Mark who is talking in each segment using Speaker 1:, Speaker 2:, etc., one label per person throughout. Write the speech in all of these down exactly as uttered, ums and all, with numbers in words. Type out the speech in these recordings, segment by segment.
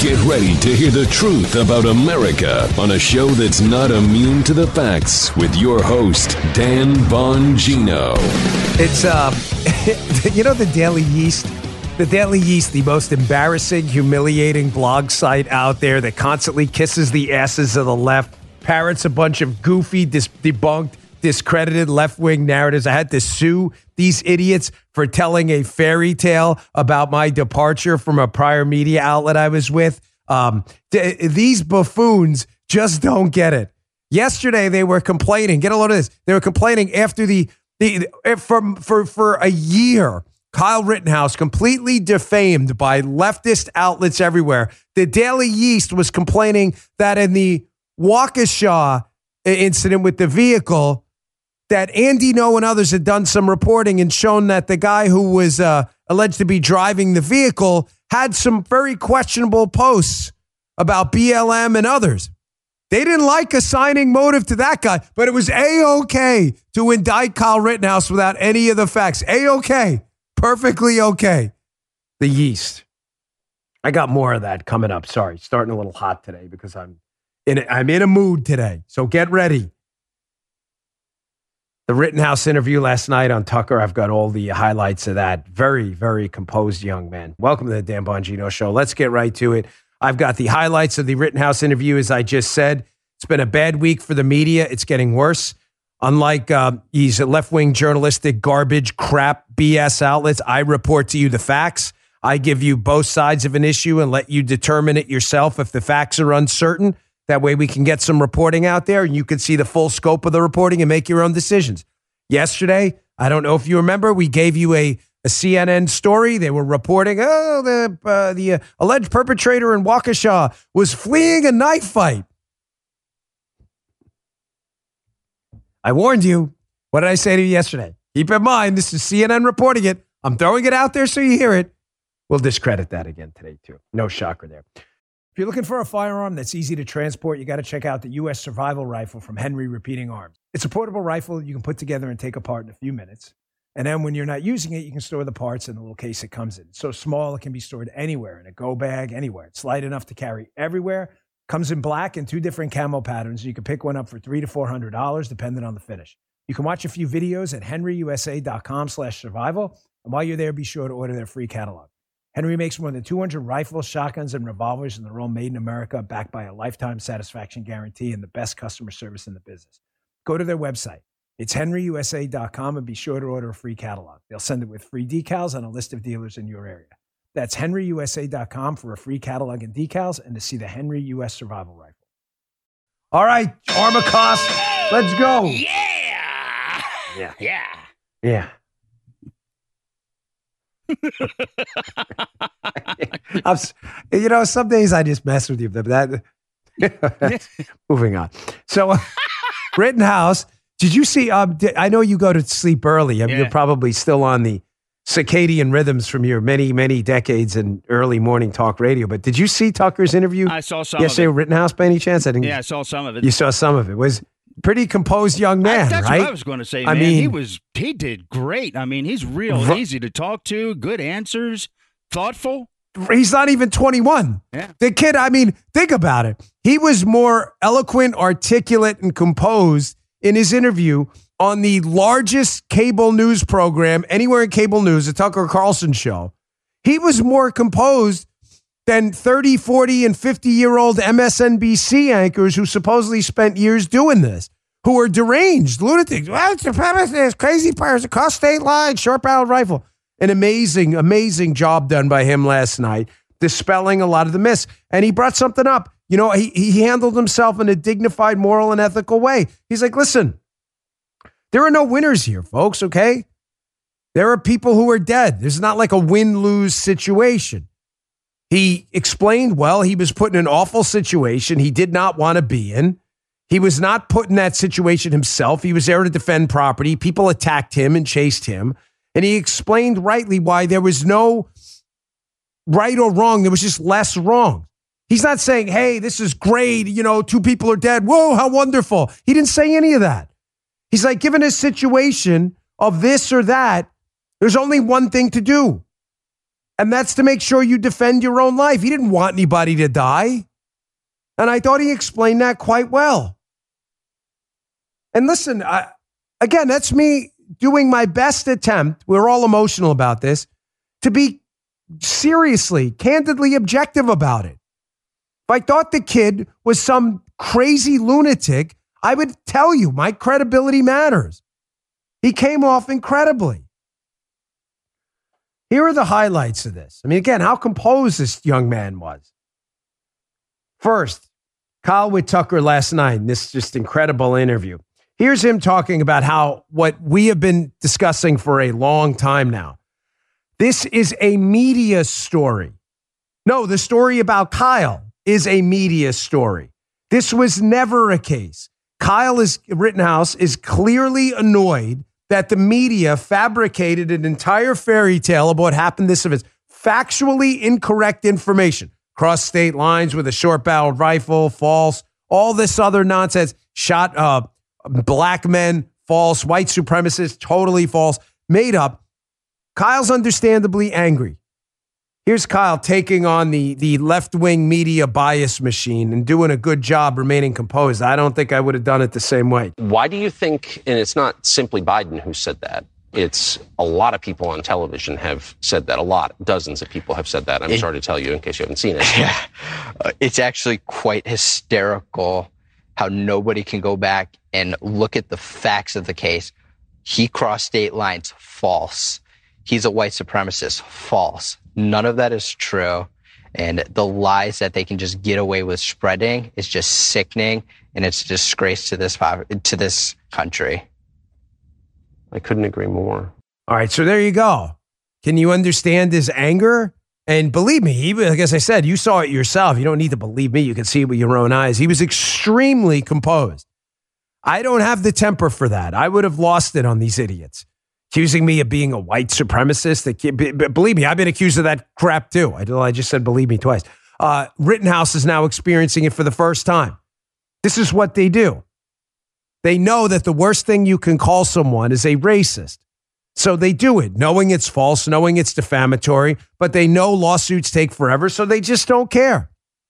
Speaker 1: Get ready to hear the truth about America on a show that's not immune to the facts with your host, Dan Bongino.
Speaker 2: It's, uh, you know, the Daily Yeast? The Daily Yeast, the most embarrassing, humiliating blog site out there that constantly kisses the asses of the left, parrots a bunch of goofy, dis- debunked, discredited left-wing narratives. I had to sue these idiots for telling a fairy tale about my departure from a prior media outlet I was with. Um, th- these buffoons just don't get it. Yesterday, they were complaining. Get a load of this. They were complaining after the, the for, for, for a year, Kyle Rittenhouse, completely defamed by leftist outlets everywhere. The Daily Yeast was complaining that in the Waukesha incident with the vehicle, that Andy Ngo and others had done some reporting and shown that the guy who was uh, alleged to be driving the vehicle had some very questionable posts about B L M and others. They didn't like assigning motive to that guy, but it was A-okay to indict Kyle Rittenhouse without any of the facts. A-okay. Perfectly okay. The Yeast. I got more of that coming up. Sorry, starting a little hot today because I'm in a, I'm in a mood today. So get ready. The Rittenhouse interview last night on Tucker, I've got all the highlights of that. Very, very composed young man. Welcome to the Dan Bongino Show. Let's get right to it. I've got the highlights of the Rittenhouse interview, as I just said. It's been a bad week for the media. It's getting worse. Unlike uh, these left-wing journalistic garbage, crap, B S outlets, I report to you the facts. I give you both sides of an issue and let you determine it yourself if the facts are uncertain. That way we can get some reporting out there and you can see the full scope of the reporting and make your own decisions. Yesterday, I don't know if you remember, we gave you a, a C N N story. They were reporting, oh, the, uh, the uh, alleged perpetrator in Waukesha was fleeing a knife fight. I warned you. What did I say to you yesterday? Keep in mind, this is C N N reporting it. I'm throwing it out there so you hear it. We'll discredit that again today, too. No shocker there. If you're looking for a firearm that's easy to transport, you got to check out the U S Survival Rifle from Henry Repeating Arms. It's a portable rifle you can put together and take apart in a few minutes. And then when you're not using it, you can store the parts in the little case it comes in. It's so small, it can be stored anywhere, in a go bag, anywhere. It's light enough to carry everywhere. Comes in black and two different camo patterns. You can pick one up for three to four hundred dollars, depending on the finish. You can watch a few videos at henryusa.com slash survival. And while you're there, be sure to order their free catalog. Henry makes more than two hundred rifles, shotguns, and revolvers, and they're all made in America, backed by a lifetime satisfaction guarantee and the best customer service in the business. Go to their website. It's henry u s a dot com and be sure to order a free catalog. They'll send it with free decals and a list of dealers in your area. That's henry u s a dot com for a free catalog and decals and to see the Henry U S Survival Rifle. All right, Armacost, let's go.
Speaker 3: Yeah.
Speaker 2: Yeah.
Speaker 3: Yeah.
Speaker 2: Yeah. I'm, you know, some days I just mess with you, but that moving on. So, uh, Rittenhouse, did you see? Um, did, I know you go to sleep early. I mean,
Speaker 3: Yeah.
Speaker 2: You're probably still on the circadian rhythms from your many, many decades in early morning talk radio. But did you see Tucker's interview?
Speaker 3: I saw some
Speaker 2: yesterday
Speaker 3: of it.
Speaker 2: with Rittenhouse by any chance? I didn't.
Speaker 3: Yeah, I saw some of it.
Speaker 2: You saw some of it. Was pretty composed young man,
Speaker 3: I, that's
Speaker 2: right?
Speaker 3: what I was going to say,
Speaker 2: I
Speaker 3: man.
Speaker 2: mean,
Speaker 3: he was he did great. I mean, he's real
Speaker 2: r-
Speaker 3: easy to talk to, good answers, thoughtful.
Speaker 2: He's not even twenty-one.
Speaker 3: Yeah.
Speaker 2: The kid, I mean, think about it. He was more eloquent, articulate, and composed in his interview on the largest cable news program anywhere in cable news, the Tucker Carlson show. He was more composed than thirty, forty, and fifty-year-old M S N B C anchors who supposedly spent years doing this, who are deranged, lunatics. Well, it's a crazy players across state lines, short-barreled rifle. An amazing, amazing job done by him last night, dispelling a lot of the myths. And he brought something up. You know, he, he handled himself in a dignified, moral, and ethical way. He's like, listen, there are no winners here, folks, okay? There are people who are dead. There's not like a win-lose situation. He explained, well, he was put in an awful situation he did not want to be in. He was not put in that situation himself. He was there to defend property. People attacked him and chased him. And he explained rightly why there was no right or wrong. There was just less wrong. He's not saying, hey, this is great. You know, two people are dead. Whoa, how wonderful. He didn't say any of that. He's like, given a situation of this or that, there's only one thing to do. And that's to make sure you defend your own life. He didn't want anybody to die. And I thought he explained that quite well. And listen, I, again, that's me doing my best attempt. We're all emotional about this, to be seriously, candidly objective about it. If I thought the kid was some crazy lunatic, I would tell you my credibility matters. He came off incredibly. Here are the highlights of this. I mean, again, how composed this young man was. First, Kyle with Tucker last night, this just incredible interview. Here's him talking about how what we have been discussing for a long time now. This is a media story. No, the story about Kyle is a media story. This was never a case. Kyle is, Rittenhouse is clearly annoyed that the media fabricated an entire fairy tale about what happened this event. Factually incorrect information. Cross state lines with a short-barreled rifle, false. All this other nonsense. Shot uh, black men, false. White supremacists, totally false. Made up. Kyle's understandably angry. Here's Kyle taking on the, the left-wing media bias machine and doing a good job remaining composed. I don't think I would have done it the same way.
Speaker 4: Why do you think, and it's not simply Biden who said that, it's a lot of people on television have said that, a lot, dozens of people have said that. I'm it, sorry to tell you in case you haven't seen it.
Speaker 5: Yeah, it's actually quite hysterical how nobody can go back and look at the facts of the case. He crossed state lines, false. He's a white supremacist, false. None of that is true. And the lies that they can just get away with spreading is just sickening, and it's a disgrace to this to this country.
Speaker 4: I couldn't agree more.
Speaker 2: All right, so there you go. Can you understand his anger? And believe me, he, like as I said, you saw it yourself. You don't need to believe me. You can see it with your own eyes. He was extremely composed. I don't have the temper for that. I would have lost it on these idiots. Accusing me of being a white supremacist. Believe me, I've been accused of that crap too. I just said believe me twice. Uh, Rittenhouse is now experiencing it for the first time. This is what they do. They know that the worst thing you can call someone is a racist. So they do it, knowing it's false, knowing it's defamatory, but they know lawsuits take forever, so they just don't care.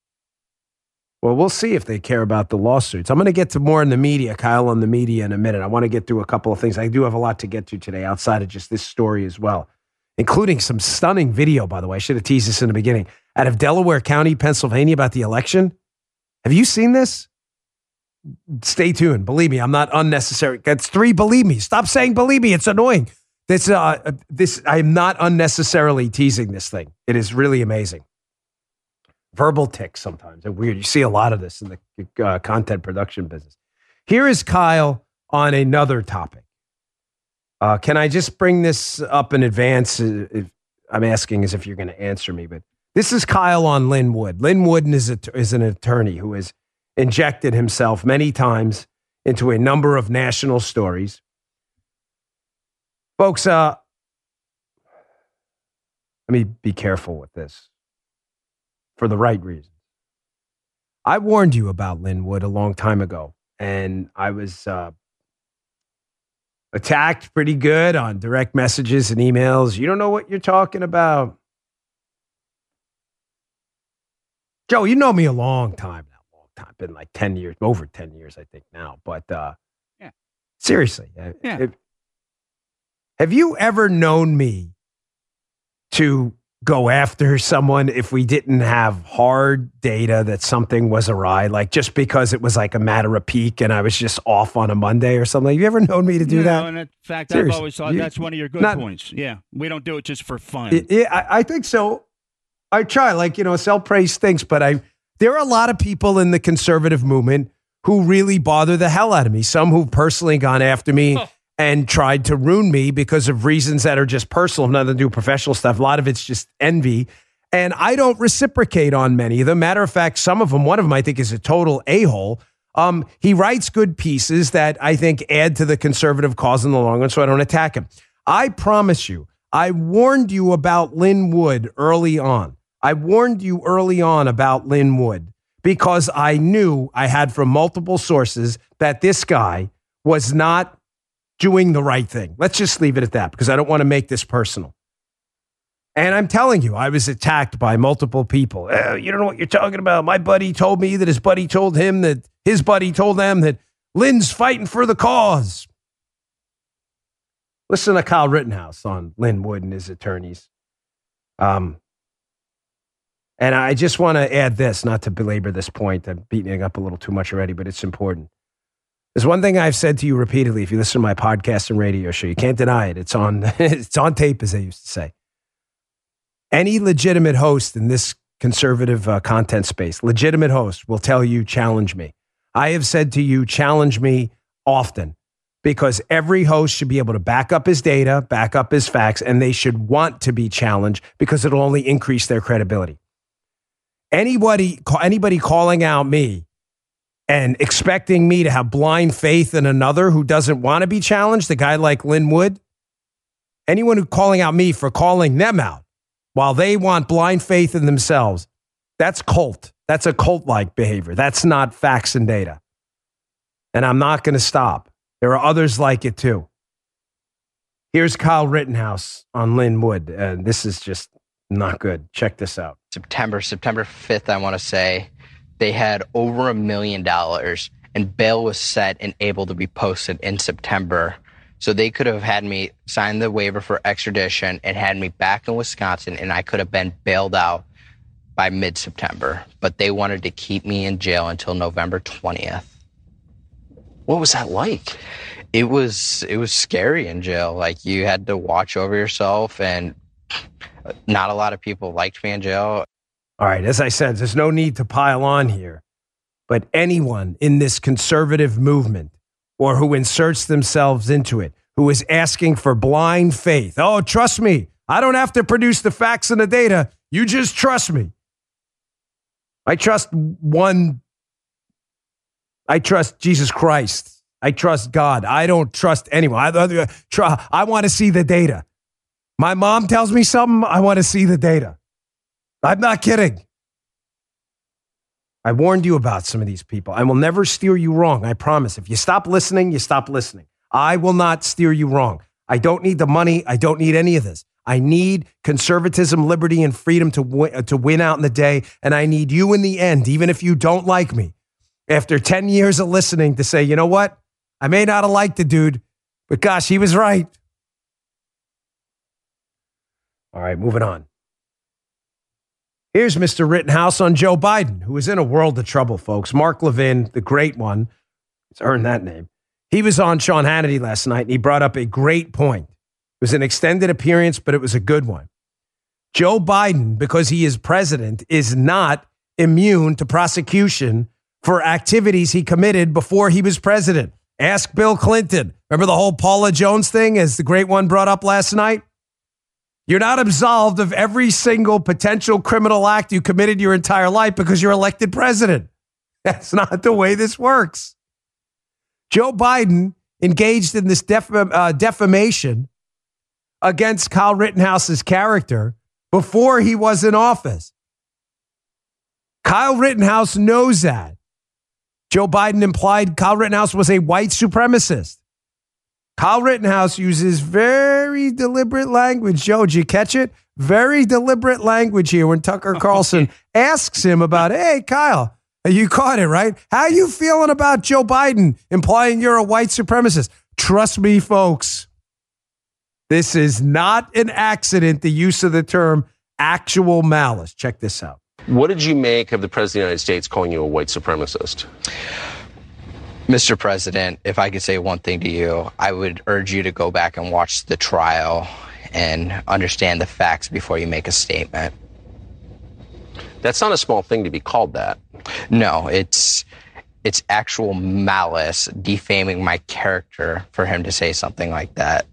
Speaker 2: Well, we'll see if they care about the lawsuits. I'm going to get to more in the media, Kyle, on the media in a minute. I want to get through a couple of things. I do have a lot to get to today outside of just this story as well, including some stunning video, by the way. I should have teased this in the beginning. Out of Delaware County, Pennsylvania, about the election. Have you seen this? Stay tuned. Believe me, I'm not unnecessary. That's three believe me. Stop saying believe me. It's annoying. This, uh, this, I'm not unnecessarily teasing this thing. It is really amazing. Verbal tics sometimes. They're weird. You see a lot of this in the uh, content production business. Here is Kyle on another topic. Uh, can I just bring this up in advance? If, I'm asking as if you're going to answer me, but this is Kyle on Lin Wood. Lin Wood is, a, is an attorney who has injected himself many times into a number of national stories. Folks, uh, let me be careful with this. For the right reasons. I warned you about Lin Wood a long time ago, and I was uh, attacked pretty good on direct messages and emails. You don't know what you're talking about. Joe, you know me a long time now. Long time. Been like ten years, over ten years, I think now. But uh, yeah. seriously, yeah. Have, have you ever known me to go after someone if we didn't have hard data that something was awry, like just because it was like a matter of peak and I was just off on a Monday or something? Have you ever known me to do
Speaker 3: no,
Speaker 2: that?
Speaker 3: And in fact,
Speaker 2: Seriously.
Speaker 3: I've always thought
Speaker 2: You-
Speaker 3: that's one of your good
Speaker 2: not-
Speaker 3: points. Yeah, we don't do it just for fun.
Speaker 2: Yeah, I, I think so. I try, like, you know, sell praise stinks, but I there are a lot of people in the conservative movement who really bother the hell out of me. Some who've personally gone after me
Speaker 3: Oh.
Speaker 2: and tried to ruin me because of reasons that are just personal, nothing to do with professional stuff. A lot of it's just envy. And I don't reciprocate on many of them. Matter of fact, some of them, one of them I think is a total a-hole. Um, he writes good pieces that I think add to the conservative cause in the long run, so I don't attack him. I promise you, I warned you about Lin Wood early on. I warned you early on about Lin Wood because I knew I had from multiple sources that this guy was not doing the right thing. Let's just leave it at that because I don't want to make this personal. And I'm telling you, I was attacked by multiple people. Uh, you don't know what you're talking about. My buddy told me that his buddy told him that his buddy told them that Lynn's fighting for the cause. Listen to Kyle Rittenhouse on Lin Wood and his attorneys. Um, and I just want to add this, not to belabor this point. I'm beating it up a little too much already, but it's important. There's one thing I've said to you repeatedly. If you listen to my podcast and radio show, you can't deny it. It's on, it's on tape, as they used to say. Any legitimate host in this conservative uh, content space, legitimate host will tell you, challenge me. I have said to you, challenge me often, because every host should be able to back up his data, back up his facts, and they should want to be challenged because it'll only increase their credibility. Anybody, anybody calling out me and expecting me to have blind faith in another who doesn't want to be challenged, a guy like Lin Wood, anyone who calling out me for calling them out while they want blind faith in themselves, that's cult. That's a cult-like behavior. That's not facts and data. And I'm not going to stop. There are others like it too. Here's Kyle Rittenhouse on Lin Wood, and this is just not good. Check this out.
Speaker 5: September, September fifth, I want to say, they had over a million dollars, and bail was set and able to be posted in September. So they could have had me sign the waiver for extradition and had me back in Wisconsin, and I could have been bailed out by mid-September. But they wanted to keep me in jail until November twentieth.
Speaker 4: What was that like?
Speaker 5: It was it was scary in jail. Like, you had to watch over yourself, and not a lot of people liked me in jail.
Speaker 2: All right, as I said, there's no need to pile on here, but anyone in this conservative movement or who inserts themselves into it, who is asking for blind faith, oh, trust me, I don't have to produce the facts and the data, you just trust me. I trust one, I trust Jesus Christ. I trust God. I don't trust anyone. I, I, try, I want to see the data. My mom tells me something, I want to see the data. I'm not kidding. I warned you about some of these people. I will never steer you wrong, I promise. If you stop listening, you stop listening. I will not steer you wrong. I don't need the money. I don't need any of this. I need conservatism, liberty, and freedom to win, to win out in the day. And I need you in the end, even if you don't like me, after ten years of listening, to say, you know what? I may not have liked the dude, but gosh, he was right. All right, moving on. Here's Mister Rittenhouse on Joe Biden, who is in a world of trouble, folks. Mark Levin, the great one, he's earned that name. He was on Sean Hannity last night, and he brought up a great point. It was an extended appearance, but it was a good one. Joe Biden, because he is president, is not immune to prosecution for activities he committed before he was president. Ask Bill Clinton. Remember the whole Paula Jones thing, as the great one brought up last night? You're not absolved of every single potential criminal act you committed your entire life because you're elected president. That's not the way this works. Joe Biden engaged in this def- uh, defamation against Kyle Rittenhouse's character before he was in office. Kyle Rittenhouse knows that. Joe Biden implied Kyle Rittenhouse was a white supremacist. Kyle Rittenhouse uses very deliberate language. Joe, did you catch it? Very deliberate language here when Tucker Carlson asks him about, hey, Kyle, you caught it, right? How you feeling about Joe Biden implying you're a white supremacist? Trust me, folks. This is not an accident, the use of the term actual malice. Check this out.
Speaker 4: What did you make of the President of the United States calling you a white supremacist?
Speaker 5: Mister President, if I could say one thing to you, I would urge you to go back and watch the trial and understand the facts before you make a statement.
Speaker 4: That's not a small thing to be called that.
Speaker 5: No, it's it's actual malice, defaming my character for him to say something like that.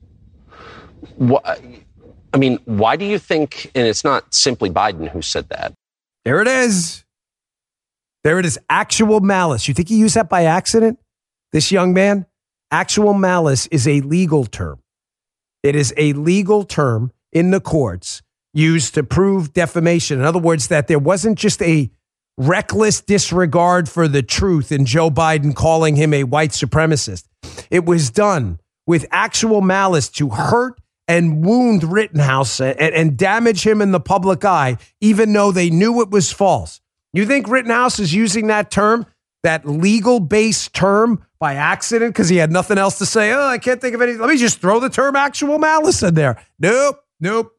Speaker 4: What, I mean, why do you think, and it's not simply Biden who said that.
Speaker 2: There it is. There it is. Actual malice. You think he used that by accident? This young man? Actual malice is a legal term. It is a legal term in the courts used to prove defamation. In other words, that there wasn't just a reckless disregard for the truth in Joe Biden calling him a white supremacist. It was done with actual malice to hurt and wound Rittenhouse and, and damage him in the public eye, even though they knew it was false. You think Rittenhouse is using that term, that legal-based term, by accident because he had nothing else to say? Oh, I can't think of anything. Let me just throw the term actual malice in there. Nope, nope.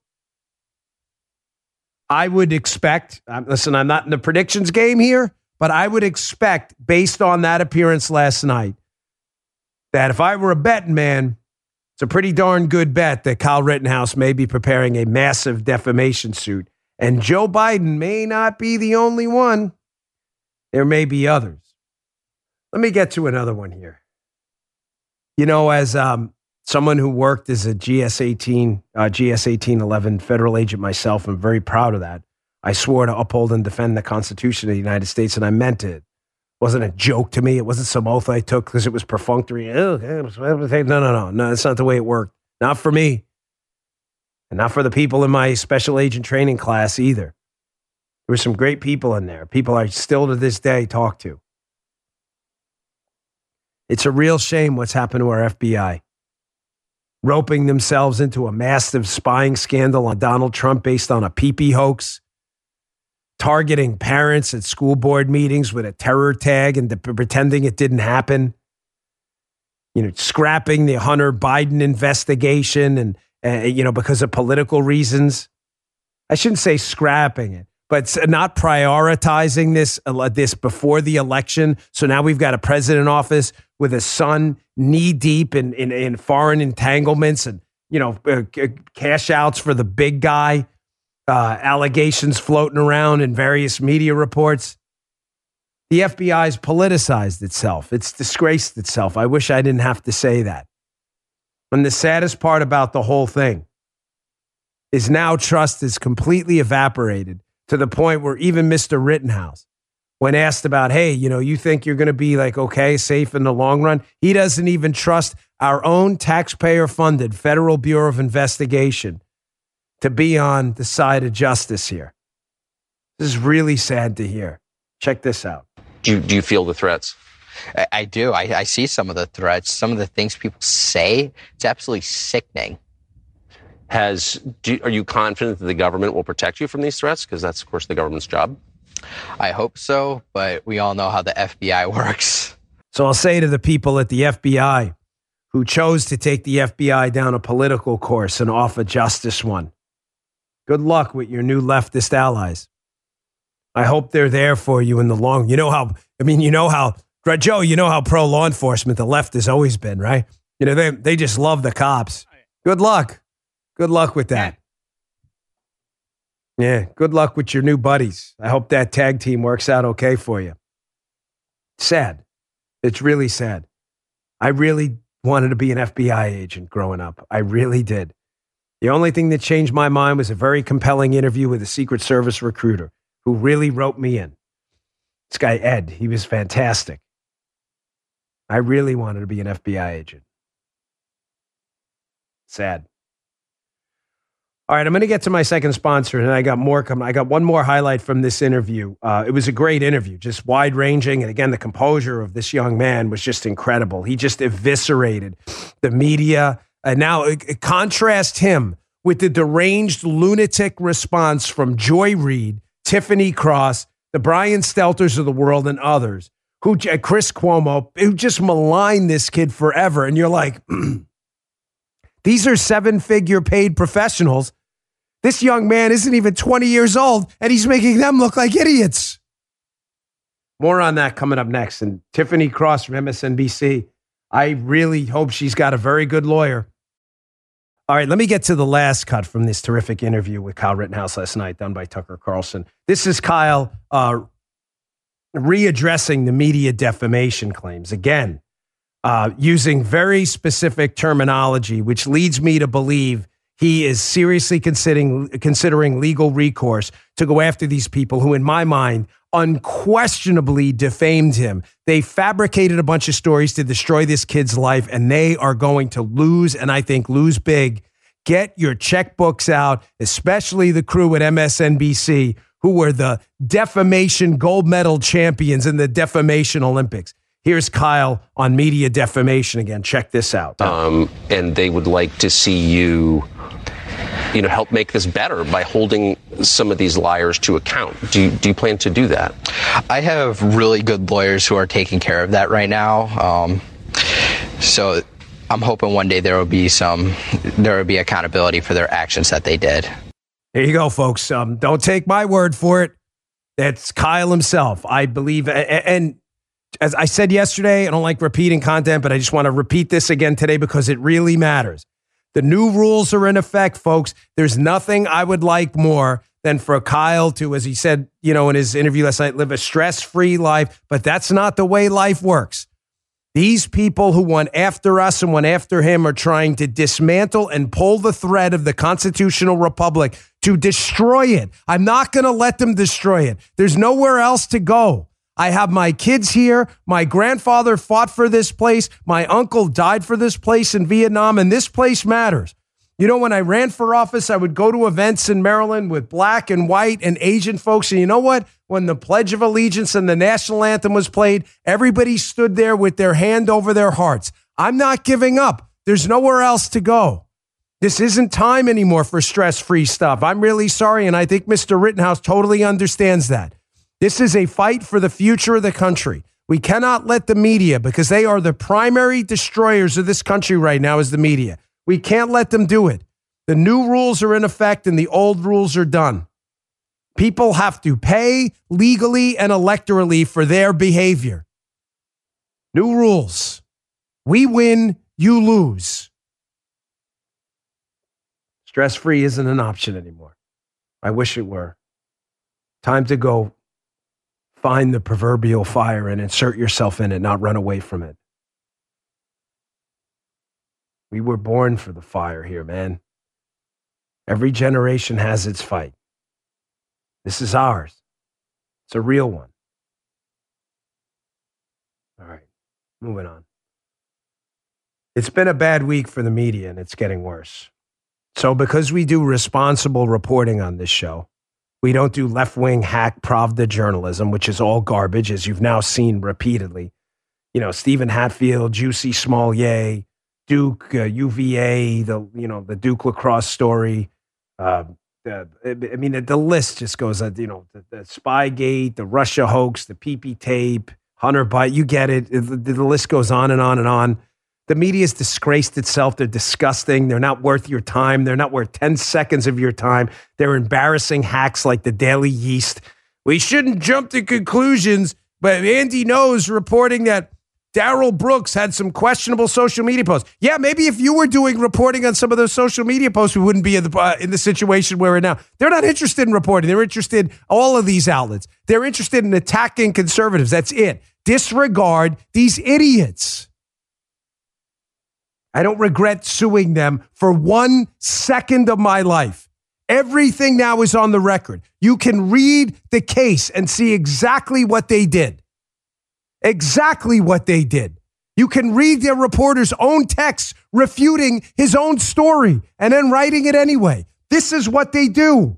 Speaker 2: I would expect, um, listen, I'm not in the predictions game here, but I would expect, based on that appearance last night, that if I were a betting man, it's a pretty darn good bet that Kyle Rittenhouse may be preparing a massive defamation suit. And Joe Biden may not be the only one. There may be others. Let me get to another one here. You know, as um, someone who worked as a G S eighteen, uh, G S eighteen eleven federal agent myself, I'm very proud of that. I swore to uphold and defend the Constitution of the United States, and I meant it. It wasn't a joke to me. It wasn't some oath I took because it was perfunctory. Oh, no, no, no. No, that's not the way it worked. Not for me. And not for the people in my special agent training class either. There were some great people in there. People I still to this day talk to. It's a real shame what's happened to our F B I. Roping themselves into a massive spying scandal on Donald Trump based on a pee-pee hoax. Targeting parents at school board meetings with a terror tag and the, pretending it didn't happen. You know, scrapping the Hunter Biden investigation and, uh, you know, because of political reasons. I shouldn't say scrapping it, but not prioritizing this, uh, this before the election. So now we've got a president in office with a son knee deep in, in, in foreign entanglements and, you know, uh, cash outs for the big guy. Uh, allegations floating around in various media reports. The F B I's politicized itself. It's disgraced itself. I wish I didn't have to say that. And the saddest part about the whole thing is now trust is completely evaporated to the point where even Mister Rittenhouse, when asked about, hey, you know, you think you're going to be like, okay, safe in the long run? He doesn't even trust our own taxpayer-funded Federal Bureau of Investigation to be on the side of justice here. This is really sad to hear. Check this out.
Speaker 4: Do you, do you feel the threats?
Speaker 5: I, I do. I, I see some of the threats, some of the things people say. It's absolutely sickening.
Speaker 4: Has do, are you confident that the government will protect you from these threats? Because that's, of course, the government's job.
Speaker 5: I hope so, but we all know how the F B I works.
Speaker 2: So I'll say to the people at the F B I who chose to take the F B I down a political course and off a justice one, good luck with your new leftist allies. I hope they're there for you in the long. You know how, I mean, you know how, Joe, you know how pro law enforcement the left has always been, right? You know, they, they just love the cops. Good luck. Good luck with that. Yeah, good luck with your new buddies. I hope that tag team works out okay for you. Sad. It's really sad. I really wanted to be an F B I agent growing up. I really did. The only thing that changed my mind was a very compelling interview with a Secret Service recruiter who really wrote me in. This guy, Ed, he was fantastic. I really wanted to be an F B I agent. Sad. All right, I'm going to get to my second sponsor, and I got more coming. I got one more highlight from this interview. Uh, it was a great interview, just wide-ranging. And again, the composure of this young man was just incredible. He just eviscerated the media. And now uh, contrast him with the deranged lunatic response from Joy Reid, Tiffany Cross, the Brian Stelters of the world, and others, who uh, Chris Cuomo, who just maligned this kid forever. And you're like, these are seven-figure paid professionals. This young man isn't even twenty years old, and he's making them look like idiots. More on that coming up next. And Tiffany Cross from M S N B C, I really hope she's got a very good lawyer. All right, let me get to the last cut from this terrific interview with Kyle Rittenhouse last night done by Tucker Carlson. This is Kyle uh, readdressing the media defamation claims. Again, uh, using very specific terminology, which leads me to believe he is seriously considering considering legal recourse to go after these people who, in my mind, unquestionably defamed him. They fabricated a bunch of stories to destroy this kid's life, and they are going to lose, and I think lose big. Get your checkbooks out, especially the crew at M S N B C, who were the defamation gold medal champions in the defamation Olympics. Here's Kyle on media defamation again. Check this out.
Speaker 4: Um, and they would like to see you you know, help make this better by holding some of these liars to account. Do you, do you plan to do that?
Speaker 5: I have really good lawyers who are taking care of that right now. Um, so I'm hoping one day there will be some, there will be accountability for their actions that they did.
Speaker 2: There you go, folks. Um, don't take my word for it. That's Kyle himself. I believe, and as I said yesterday, I don't like repeating content, but I just want to repeat this again today because it really matters. The new rules are in effect, folks. There's nothing I would like more than for Kyle to, as he said, you know, in his interview last night, live a stress-free life, but that's not the way life works. These people who went after us and went after him are trying to dismantle and pull the thread of the constitutional republic to destroy it. I'm not going to let them destroy it. There's nowhere else to go. I have my kids here. My grandfather fought for this place. My uncle died for this place in Vietnam, and this place matters. You know, when I ran for office, I would go to events in Maryland with black and white and Asian folks. And you know what? When the Pledge of Allegiance and the national anthem was played, everybody stood there with their hand over their hearts. I'm not giving up. There's nowhere else to go. This isn't time anymore for stress-free stuff. I'm really sorry, and I think Mister Rittenhouse totally understands that. This is a fight for the future of the country. We cannot let the media, because they are the primary destroyers of this country right now, is the media. We can't let them do it. The new rules are in effect and the old rules are done. People have to pay legally and electorally for their behavior. New rules. We win, you lose. Stress-free isn't an option anymore. I wish it were. Time to go find the proverbial fire and insert yourself in it, not run away from it. We were born for the fire here, man. Every generation has its fight. This is ours. It's a real one. All right, moving on. It's been a bad week for the media, and it's getting worse. So because we do responsible reporting on this show, we don't do left-wing hack Pravda journalism, which is all garbage, as you've now seen repeatedly. You know, Stephen Hatfield, Juicy Smollier, Duke, uh, U V A, the you know the Duke lacrosse story. Uh, the, I mean, the, the list just goes. Uh, you know, the, the Spygate, the Russia hoax, the P P tape, Hunter Biden. You get it. The, the list goes on and on and on. The media's disgraced itself. They're disgusting. They're not worth your time. They're not worth ten seconds of your time. They're embarrassing hacks like the Daily Yeast. We shouldn't jump to conclusions, but Andy knows reporting that Darrell Brooks had some questionable social media posts. Yeah, maybe if you were doing reporting on some of those social media posts, we wouldn't be in the, uh, in the situation where we're now. They're not interested in reporting. They're interested in all of these outlets. They're interested in attacking conservatives. That's it. Disregard these idiots. I don't regret suing them for one second of my life. Everything now is on the record. You can read the case and see exactly what they did. Exactly what they did. You can read their reporter's own text refuting his own story and then writing it anyway. This is what they do.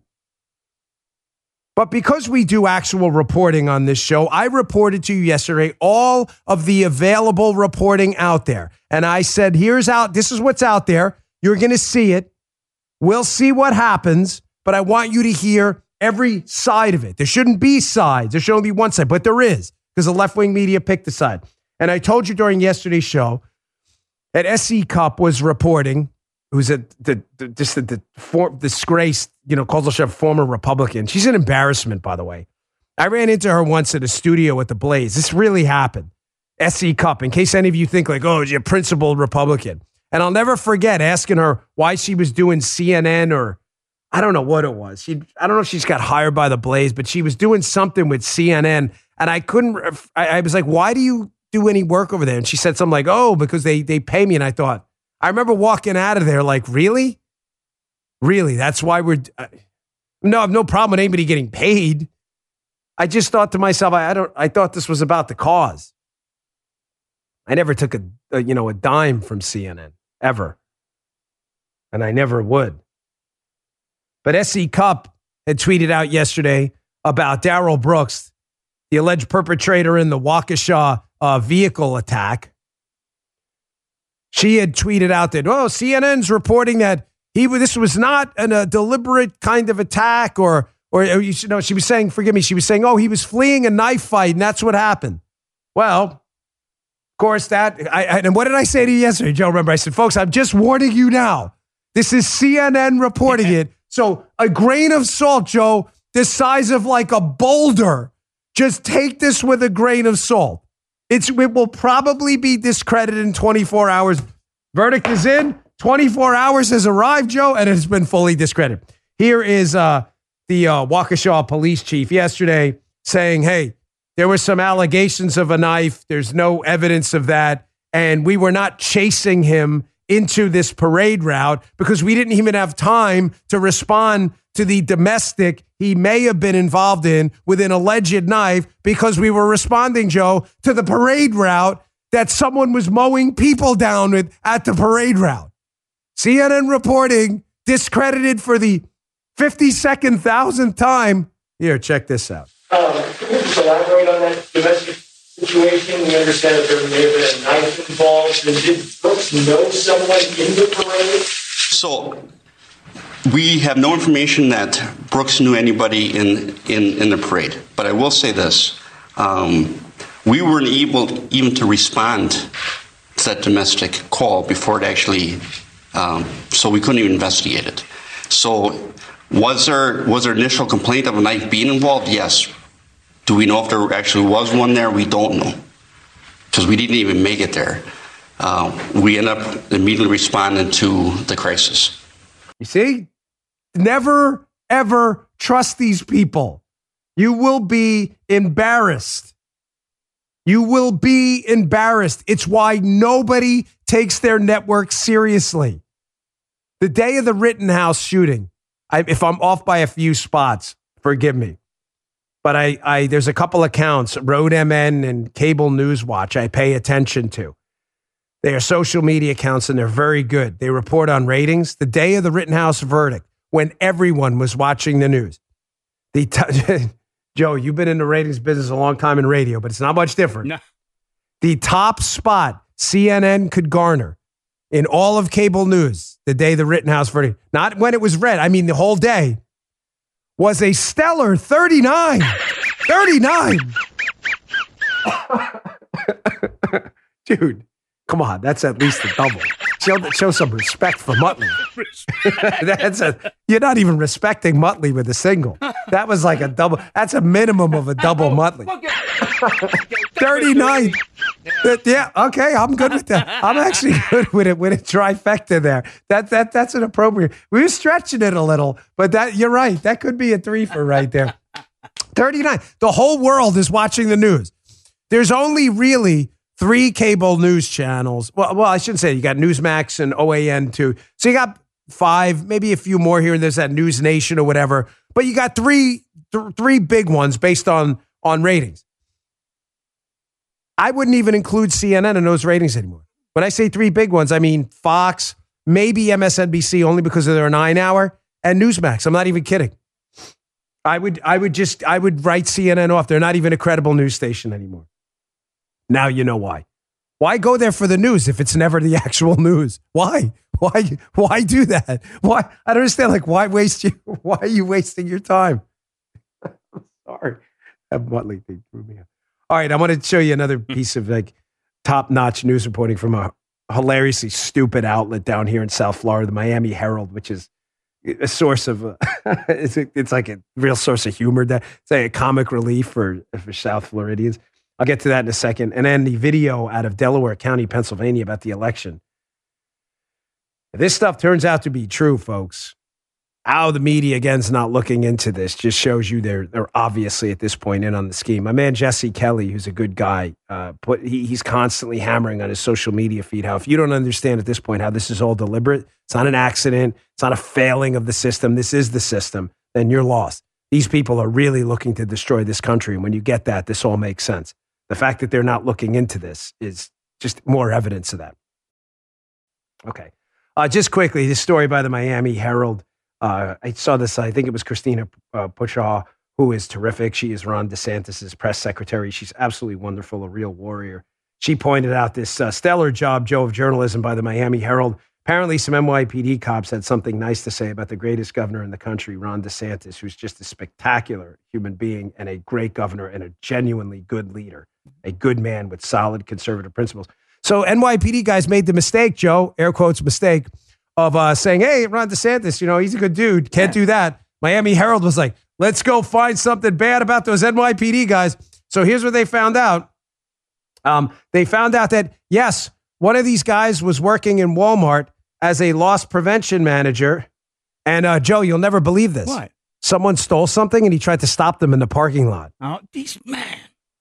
Speaker 2: But because we do actual reporting on this show, I reported to you yesterday all of the available reporting out there. And I said, here's out. This is what's out there. You're going to see it. We'll see what happens. But I want you to hear every side of it. There shouldn't be sides. There should only be one side, but there is, because the left-wing media picked a side. And I told you during yesterday's show that S E Cup was reporting, who's a the, the just the, the for, disgraced, you know, calls herself a former Republican. She's an embarrassment, by the way. I ran into her once at a studio at the Blaze. This really happened. S E Cup, in case any of you think like, oh, you're a principled Republican. And I'll never forget asking her why she was doing C N N, or I don't know what it was. She, I don't know if she's got hired by the Blaze, but she was doing something with C N N. And I couldn't, I, I was like, why do you do any work over there? And she said something like, oh, because they they pay me. And I thought, I remember walking out of there like, really? Really? That's why we're, uh, no, I have no problem with anybody getting paid. I just thought to myself, I, I don't, I thought this was about the cause. I never took a, a, you know, a dime from C N N, ever. And I never would. But S E Cup had tweeted out yesterday about Darrell Brooks, the alleged perpetrator in the Waukesha uh, vehicle attack. She had tweeted out that, oh, C N N's reporting that he this was not an, a deliberate kind of attack, or or you should know. She was saying, forgive me. She was saying, oh, he was fleeing a knife fight, and that's what happened. Well, of course, that I, I and what did I say to you yesterday, Joe? Remember, I said, folks, I'm just warning you now. This is C N N reporting it. So a grain of salt, Joe, the size of like a boulder. Just take this with a grain of salt. It's it will probably be discredited in twenty-four hours. Verdict is in. twenty-four hours has arrived, Joe, and it's been fully discredited. Here is uh, the uh, Waukesha police chief yesterday saying, hey, there were some allegations of a knife. There's no evidence of that. And we were not chasing him into this parade route because we didn't even have time to respond to the domestic he may have been involved in with an alleged knife because we were responding, Joe, to the parade route that someone was mowing people down with at the parade route. C N N reporting, discredited for the fifty-second thousandth time. Here, check this out.
Speaker 6: Um, can you just elaborate on that domestic situation? We understand that there may have been a knife involved. And did Brooks know someone in the parade?
Speaker 7: So we have no information that Brooks knew anybody in, in, in the parade. But I will say this. Um, we weren't able even to respond to that domestic call before it actually, um, so we couldn't even investigate it. So was there, was there initial complaint of a knife being involved? Yes. Do we know if there actually was one there? We don't know because we didn't even make it there. Uh, we end up immediately responding to the crisis.
Speaker 2: You see? Never, ever trust these people. You will be embarrassed. You will be embarrassed. It's why nobody takes their network seriously. The day of the Rittenhouse shooting, I, if I'm off by a few spots, forgive me. But I, I, there's a couple accounts, Road M N and Cable News Watch, I pay attention to. They are social media accounts, and they're very good. They report on ratings. The day of the Rittenhouse verdict, when everyone was watching the news. The t- Joe, you've been in the ratings business a long time in radio, but it's not much different. No. The top spot C N N could garner in all of cable news the day the Rittenhouse verdict, not when it was read, I mean the whole day, was a stellar thirty-nine. thirty-nine. Dude, come on. That's at least a double. Show, show some respect for Muttley. That's a, you're not even respecting Muttley with a single. That was like a double. That's a minimum of a double Muttley. thirty-nine. Yeah, okay, I'm good with that. I'm actually good with it with a trifecta there. That that that's an appropriate. We were stretching it a little, but that you're right. That could be a threefer right there. thirty-nine. The whole world is watching the news. There's only really three cable news channels. Well, well, I shouldn't say. You got Newsmax and O A N too. So you got five, maybe a few more here. There's that News Nation or whatever. But you got three th- three big ones based on on ratings. I wouldn't even include C N N in those ratings anymore. When I say three big ones, I mean Fox, maybe M S N B C only because of their nine hour, and Newsmax. I'm not even kidding. I would, I would just, I would write C N N off. They're not even a credible news station anymore. Now you know why. Why go there for the news if it's never the actual news? Why? Why? Why do that? Why? I don't understand. Like, why waste you? Why are you wasting your time? I'm sorry. That Muttley thing threw me off. All right, I want to show you another piece of like top-notch news reporting from a hilariously stupid outlet down here in South Florida, the Miami Herald, which is a source of uh, it's a, it's like a real source of humor. That it's like a comic relief for for South Floridians. I'll get to that in a second. And then the video out of Delaware County, Pennsylvania, about the election. If this stuff turns out to be true, folks, how the media, again, is not looking into this just shows you they're, they're obviously at this point in on the scheme. My man, Jesse Kelly, who's a good guy, uh, put he, he's constantly hammering on his social media feed how if you don't understand at this point how this is all deliberate, it's not an accident, it's not a failing of the system, this is the system, then you're lost. These people are really looking to destroy this country. And when you get that, this all makes sense. The fact that they're not looking into this is just more evidence of that. Okay. Uh, just quickly, this story by the Miami Herald. Uh, I saw this, I think it was Christina uh, Pushaw, who is terrific. She is Ron DeSantis' press secretary. She's absolutely wonderful, a real warrior. She pointed out this uh, stellar job, Joe, of journalism by the Miami Herald, Apparently, some N Y P D cops had something nice to say about the greatest governor in the country, Ron DeSantis, who's just a spectacular human being and a great governor and a genuinely good leader, a good man with solid conservative principles. So N Y P D guys made the mistake, Joe, air quotes mistake, of uh, saying, hey, Ron DeSantis, you know, he's a good dude. Can't do that. Miami Herald was like, let's go find something bad about those N Y P D guys. So here's what they found out. Um, they found out that, yes, one of these guys was working in Walmart as a loss prevention manager. And uh, Joe, you'll never believe this.
Speaker 3: What?
Speaker 2: Someone stole something and he tried to stop them in the parking lot.
Speaker 3: Oh, these man.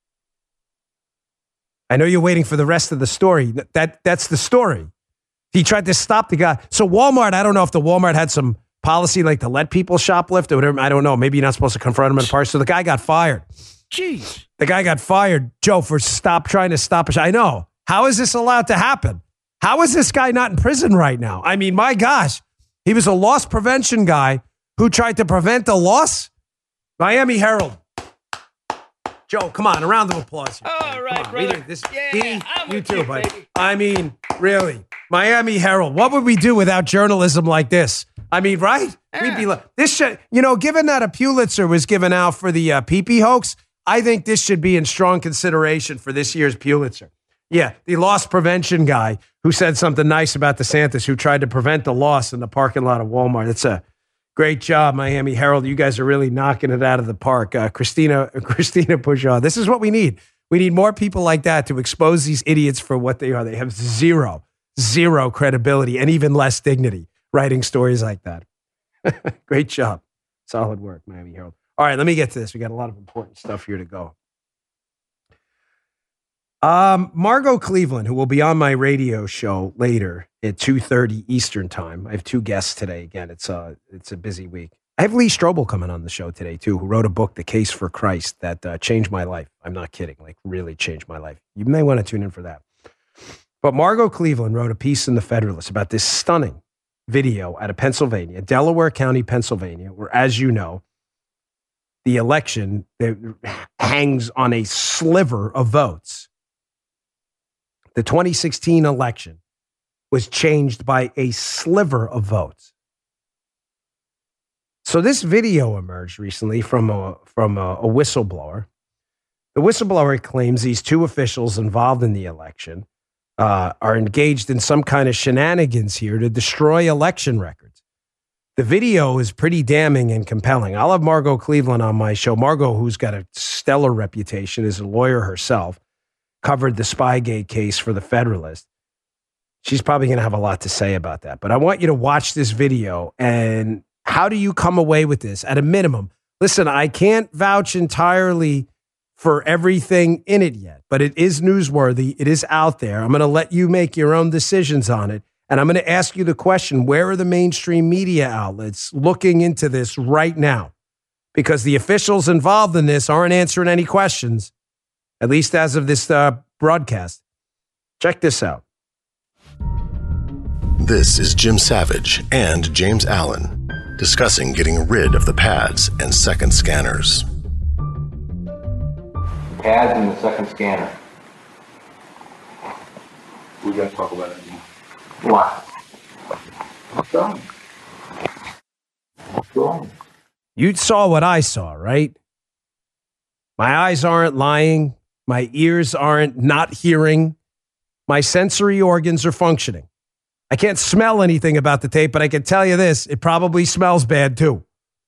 Speaker 2: I know you're waiting for the rest of the story. That That's the story. He tried to stop the guy. So Walmart, I don't know if the Walmart had some policy like to let people shoplift or whatever. I don't know. Maybe you're not supposed to confront him in the park. So the guy got fired.
Speaker 3: Jeez.
Speaker 2: The guy got fired, Joe, for stop trying to stop a shot. I know. How is this allowed to happen? How is this guy not in prison right now? I mean, my gosh, he was a loss prevention guy who tried to prevent a loss. Miami Herald. Joe, come on, a round of applause here.
Speaker 3: All right,
Speaker 2: on,
Speaker 3: brother.
Speaker 2: This,
Speaker 3: yeah,
Speaker 2: he,
Speaker 3: I'm
Speaker 2: you
Speaker 3: with
Speaker 2: too,
Speaker 3: you,
Speaker 2: buddy.
Speaker 3: baby.
Speaker 2: I mean, really, Miami Herald. What would we do without journalism like this? I mean, right?
Speaker 3: Yeah.
Speaker 2: We'd be like this. Should, you know, given that a Pulitzer was given out for the uh, Pee Pee hoax, I think this should be in strong consideration for this year's Pulitzer. Yeah, the loss prevention guy who said something nice about DeSantis, who tried to prevent the loss in the parking lot of Walmart. It's a great job, Miami Herald. You guys are really knocking it out of the park. Uh, Christina, Christina Pujol. This is what we need. We need more people like that to expose these idiots for what they are. They have zero, zero credibility and even less dignity writing stories like that. Great job. Solid work, Miami Herald. All right, let me get to this. We got a lot of important stuff here to go. Um, Margot Cleveland, who will be on my radio show later at two thirty Eastern time. I have two guests today. Again, it's a, it's a busy week. I have Lee Strobel coming on the show today, too, who wrote a book, The Case for Christ, that uh, changed my life. I'm not kidding, like really changed my life. You may want to tune in for that. But Margot Cleveland wrote a piece in The Federalist about this stunning video out of Pennsylvania, Delaware County, Pennsylvania, where, as you know, the election that hangs on a sliver of votes. The twenty sixteen election was changed by a sliver of votes. So this video emerged recently from a, from a, a whistleblower. The whistleblower claims these two officials involved in the election uh, are engaged in some kind of shenanigans here to destroy election records. The video is pretty damning and compelling. I'll have Margot Cleveland on my show. Margot, who's got a stellar reputation, is a lawyer herself, covered the Spygate case for The Federalist. She's probably going to have a lot to say about that. But I want you to watch this video. And how do you come away with this? At a minimum, listen, I can't vouch entirely for everything in it yet, but it is newsworthy. It is out there. I'm going to let you make your own decisions on it. And I'm going to ask you the question, where are the mainstream media outlets looking into this right now? Because the officials involved in this aren't answering any questions, at least as of this uh, broadcast. Check this out.
Speaker 8: This is Jim Savage and James Allen discussing getting rid of the pads and second scanners.
Speaker 9: Pads and the second scanner.
Speaker 10: We got to talk about it now.
Speaker 9: Why? What's wrong? What's wrong?
Speaker 2: You saw what I saw, right? My eyes aren't lying. My ears aren't not hearing. My sensory organs are functioning. I can't smell anything about the tape, but I can tell you this, it probably smells bad too.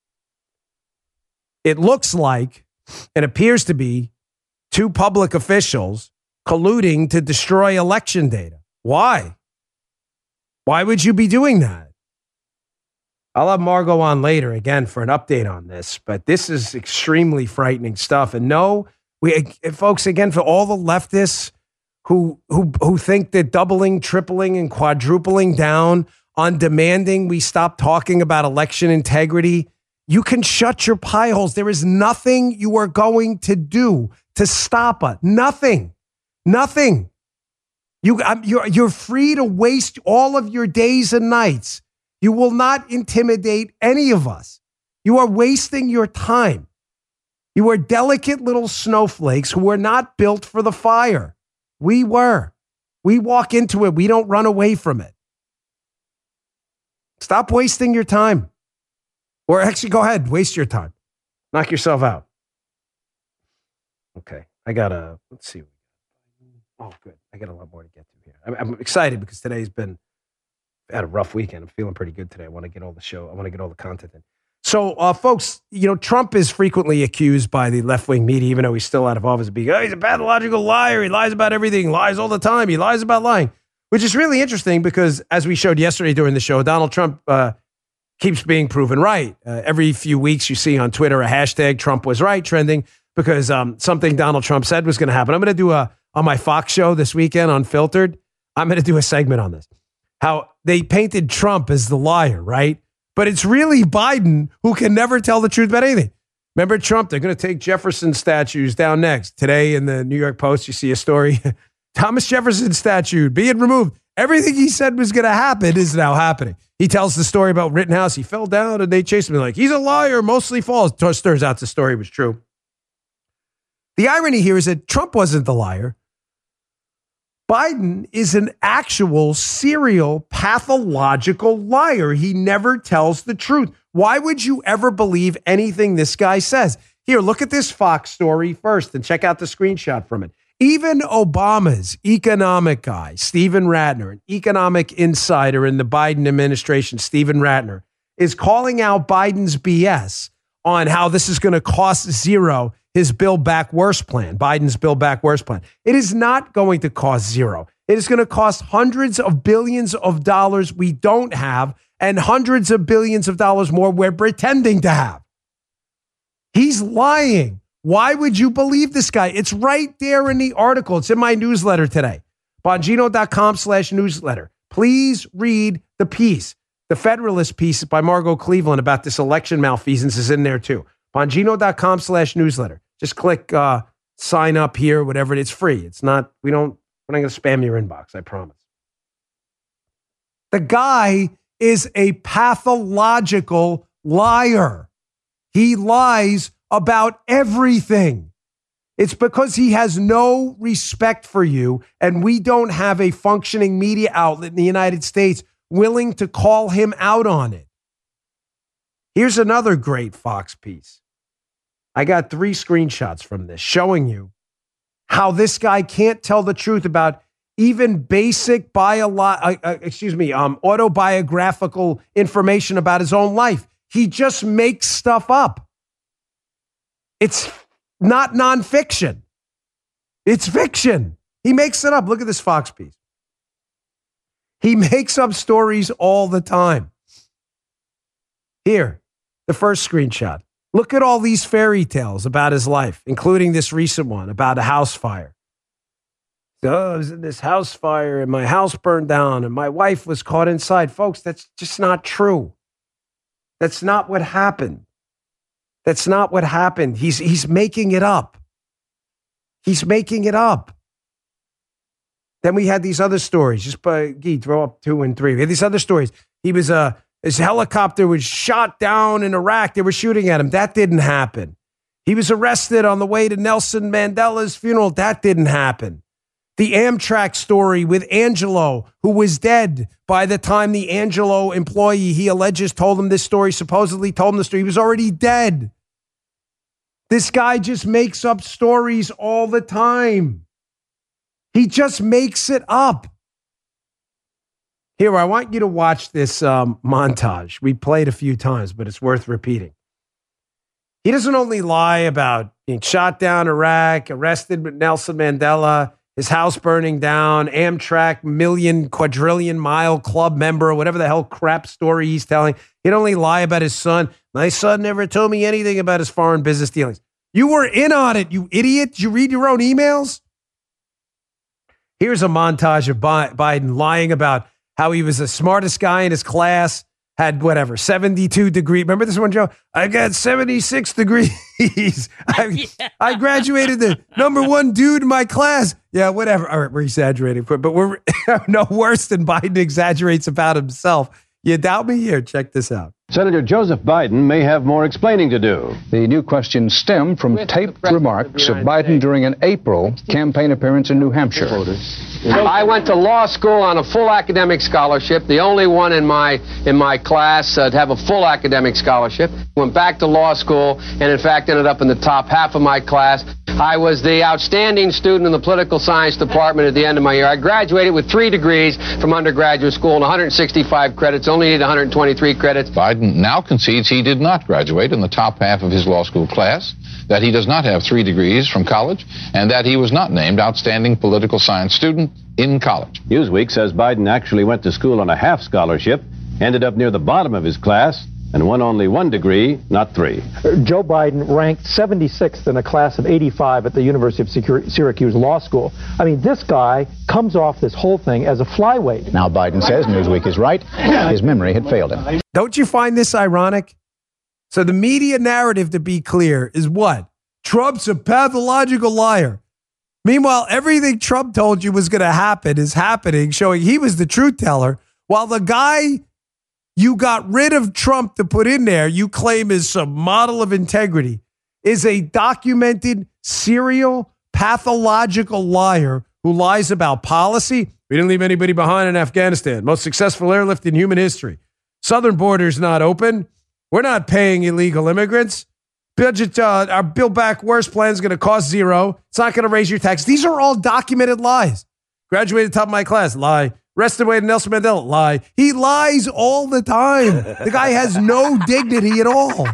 Speaker 2: It looks like, and appears to be, two public officials colluding to destroy election data. Why? Why would you be doing that? I'll have Margot on later again for an update on this, but this is extremely frightening stuff. And no, we, folks, again, for all the leftists who who who think that doubling, tripling, and quadrupling down on demanding we stop talking about election integrity, you can shut your pie holes. There is nothing you are going to do to stop it. Nothing. Nothing. You, I'm, you're, you're free to waste all of your days and nights. You will not intimidate any of us. You are wasting your time. You are delicate little snowflakes who were not built for the fire. We were. We walk into it. We don't run away from it. Stop wasting your time. Or actually, go ahead, waste your time. Knock yourself out. Okay, I got to, let's see. Oh, good. I got a lot more to get to here. I'm, I'm excited because today's been, I had a rough weekend. I'm feeling pretty good today. I want to get all the show, I want to get all the content in. So, uh, folks, you know, Trump is frequently accused by the left-wing media, even though he's still out of office, of being, oh, he's a pathological liar. He lies about everything, lies all the time. He lies about lying, which is really interesting because, as we showed yesterday during the show, Donald Trump uh, keeps being proven right. Uh, every few weeks you see on Twitter a hashtag Trump was right trending because um, something Donald Trump said was going to happen. I'm going to do a, on my Fox show this weekend, Unfiltered, I'm going to do a segment on this. How they painted Trump as the liar, right? But it's really Biden who can never tell the truth about anything. Remember Trump? They're going to take Jefferson statues down next. Today in the New York Post, you see a story. Thomas Jefferson statue being removed. Everything he said was going to happen is now happening. He tells the story about Rittenhouse. He fell down and they chased him. Like, he's a liar, mostly false. Turns out the story was true. The irony here is that Trump wasn't the liar. Biden is an actual serial pathological liar. He never tells the truth. Why would you ever believe anything this guy says? Here, look at this Fox story first and check out the screenshot from it. Even Obama's economic guy, Steven Rattner, an economic insider in the Biden administration, Steven Rattner, is calling out Biden's B S on how this is going to cost zero his Build Back Worse plan, Biden's Build Back Worse plan. It is not going to cost zero. It is going to cost hundreds of billions of dollars we don't have and hundreds of billions of dollars more we're pretending to have. He's lying. Why would you believe this guy? It's right there in the article. It's in my newsletter today, Bongino.com slash newsletter. Please read the piece. The Federalist piece by Margot Cleveland about this election malfeasance is in there too. Bongino.com slash newsletter. Just click uh, sign up here, whatever it is. It's free. It's not, we don't, we're not going to spam your inbox, I promise. The guy is a pathological liar. He lies about everything. It's because he has no respect for you, and we don't have a functioning media outlet in the United States willing to call him out on it. Here's another great Fox piece. I got three screenshots from this showing you how this guy can't tell the truth about even basic bio, uh, uh, excuse me, um, autobiographical information about his own life. He just makes stuff up. It's not nonfiction. It's fiction. He makes it up. Look at this Fox piece. He makes up stories all the time. Here, the first screenshot. Look at all these fairy tales about his life, including this recent one about a house fire. Oh, I was in this house fire and my house burned down and my wife was caught inside. Folks, that's just not true. That's not what happened. That's not what happened. He's, he's making it up. He's making it up. Then we had these other stories. Just by Gee, throw up two and three. We had these other stories. He was uh, his helicopter was shot down in Iraq. They were shooting at him. That didn't happen. He was arrested on the way to Nelson Mandela's funeral. That didn't happen. The Amtrak story with Angelo, who was dead by the time the Angelo employee he alleges told him this story, supposedly told him the story. He was already dead. This guy just makes up stories all the time. He just makes it up. Here, I want you to watch this um, montage. We played a few times, but it's worth repeating. He doesn't only lie about being shot down in Iraq, arrested with Nelson Mandela, his house burning down, Amtrak million, quadrillion mile club member, whatever the hell crap story he's telling. He'd only lie about his son. My son never told me anything about his foreign business dealings. You were in on it, you idiot. Did you read your own emails? Here's a montage of Biden lying about how he was the smartest guy in his class, had whatever, seventy-two degrees. Remember this one, Joe? I got seventy-six degrees. I, yeah. I graduated the number one dude in my class. Yeah, whatever. All right, we're exaggerating, but we're no worse than Biden exaggerates about himself. You doubt me? Here, check this out.
Speaker 11: Senator Joseph Biden may have more explaining to do.
Speaker 12: The new questions stem from taped remarks of Biden during an April campaign appearance in New Hampshire.
Speaker 13: I went to law school on a full academic scholarship, the only one in my in my class uh, to have a full academic scholarship. Went back to law school and, in fact, ended up in the top half of my class. I was the outstanding student in the political science department at the end of my year. I graduated with three degrees from undergraduate school and one hundred sixty-five credits, only needed one hundred twenty-three credits.
Speaker 14: Biden now concedes he did not graduate in the top half of his law school class, that he does not have three degrees from college, and that he was not named outstanding political science student in college.
Speaker 11: Newsweek says Biden actually went to school on a half scholarship, ended up near the bottom of his class, and won only one degree, not three.
Speaker 15: Joe Biden ranked seventy-sixth in a class of eighty-five at the University of Syracuse Law School. I mean, this guy comes off this whole thing as a flyweight.
Speaker 12: Now Biden says Newsweek is right. His memory had failed him.
Speaker 2: Don't you find this ironic? So the media narrative, to be clear, is what? Trump's a pathological liar. Meanwhile, everything Trump told you was going to happen is happening, showing he was the truth teller, while the guy you got rid of Trump to put in there, you claim is some model of integrity, is a documented serial pathological liar who lies about policy. We didn't leave anybody behind in Afghanistan. Most successful airlift in human history. Southern border's not open. We're not paying illegal immigrants. Budget, uh, our Build Back Worse plan is going to cost zero. It's not going to raise your tax. These are all documented lies. Graduated top of my class, lie. Rested away to Nelson Mandela, lie. He lies all the time. The guy has no dignity at all.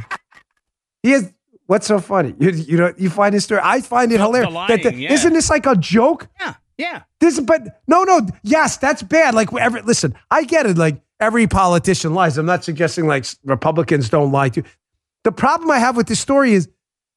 Speaker 2: He has. What's so funny? You, you know, you find this story. I find it hilarious.
Speaker 3: lying,
Speaker 2: that the,
Speaker 3: yeah.
Speaker 2: Isn't this like a joke?
Speaker 3: Yeah, yeah.
Speaker 2: This, but no, no. Yes, that's bad. Like, every, listen, I get it. Like, every politician lies. I'm not suggesting like Republicans don't lie to. The problem I have with this story is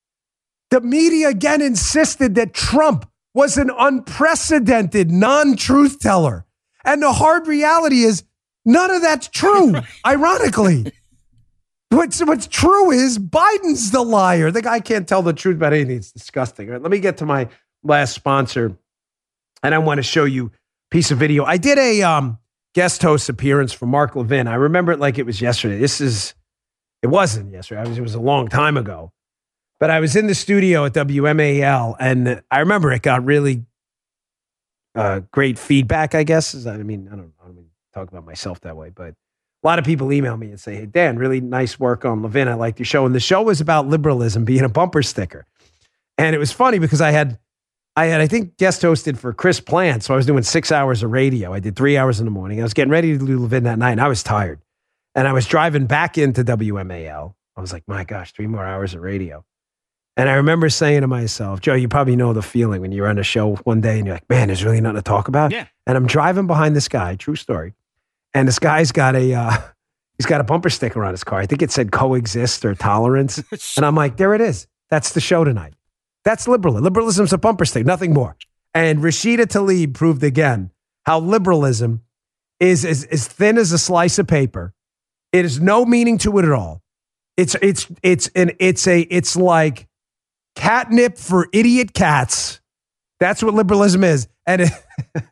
Speaker 2: the media again insisted that Trump was an unprecedented non-truth teller. And the hard reality is none of that's true, ironically. What's, what's true is Biden's the liar. The guy can't tell the truth about anything. It's disgusting. All right, let me get to my last sponsor. And I want to show you a piece of video. I did a um, guest host appearance for Mark Levin. I remember it like it was yesterday. This is, it wasn't yesterday. I was, it was a long time ago. But I was in the studio at W M A L, and I remember it got really uh, great feedback, I guess. I mean, I don't, I don't mean to talk about myself that way, but a lot of people email me and say, hey, Dan, really nice work on Levin. I liked your show. And the show was about liberalism being a bumper sticker. And it was funny because I had, I had, I think, guest hosted for Chris Plant. So I was doing six hours of radio. I did three hours in the morning. I was getting ready to do Levin that night, and I was tired. And I was driving back into W M A L. I was like, my gosh, three more hours of radio. And I remember saying to myself, Joe, you probably know the feeling when you're on a show one day and you're like, man, there's really nothing to talk about.
Speaker 3: Yeah.
Speaker 2: And I'm driving behind this guy, true story. And this guy's got a, uh, he's got a bumper sticker on his car. I think it said coexist or tolerance. And I'm like, there it is. That's the show tonight. That's liberalism. Liberalism's a bumper sticker, nothing more. And Rashida Tlaib proved again how liberalism is as, as thin as a slice of paper. It has no meaning to it at all. It's, it's, it's, an, it's a, it's like catnip for idiot cats. That's what liberalism is. And it,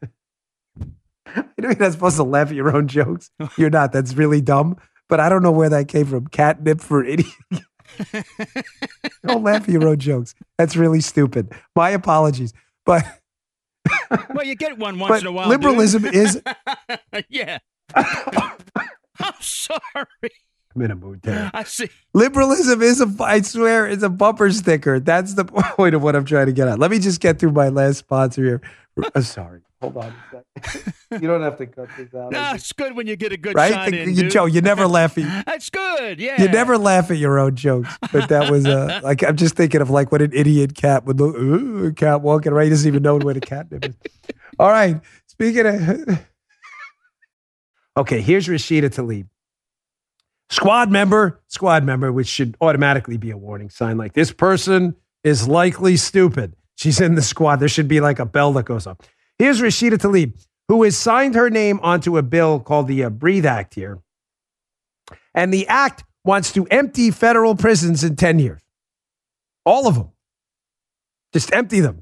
Speaker 2: I know you're not supposed to laugh at your own jokes. You're not. That's really dumb. But I don't know where that came from. Catnip for idiot. Don't laugh at your own jokes. That's really stupid. My apologies. But
Speaker 3: well, you get one once
Speaker 2: but
Speaker 3: in a while.
Speaker 2: Liberalism
Speaker 3: dude.
Speaker 2: is.
Speaker 3: Yeah. I'm sorry.
Speaker 2: I'm in a mood today.
Speaker 3: I see.
Speaker 2: Liberalism is a, I swear, it's a bumper sticker. That's the point of what I'm trying to get at. Let me just get through my last sponsor here. I'm sorry. Hold on a second. You don't have to cut this out.
Speaker 3: No, it's good when you get a good
Speaker 2: right?
Speaker 3: shot
Speaker 2: The,
Speaker 3: in,
Speaker 2: you,
Speaker 3: dude.
Speaker 2: Joe, you never laugh at
Speaker 3: That's good, yeah.
Speaker 2: You never laugh at your own jokes. But that was uh, like, I'm just thinking of like what an idiot cat would look. Ooh, a cat walking around. He doesn't even know where the catnip is. All right. Speaking of. Okay, here's Rashida Tlaib. Squad member, squad member, which should automatically be a warning sign. Like, this person is likely stupid. She's in the squad. There should be like a bell that goes up. Here's Rashida Tlaib, who has signed her name onto a bill called the uh, Breathe Act here. And the act wants to empty federal prisons in ten years. All of them. Just empty them.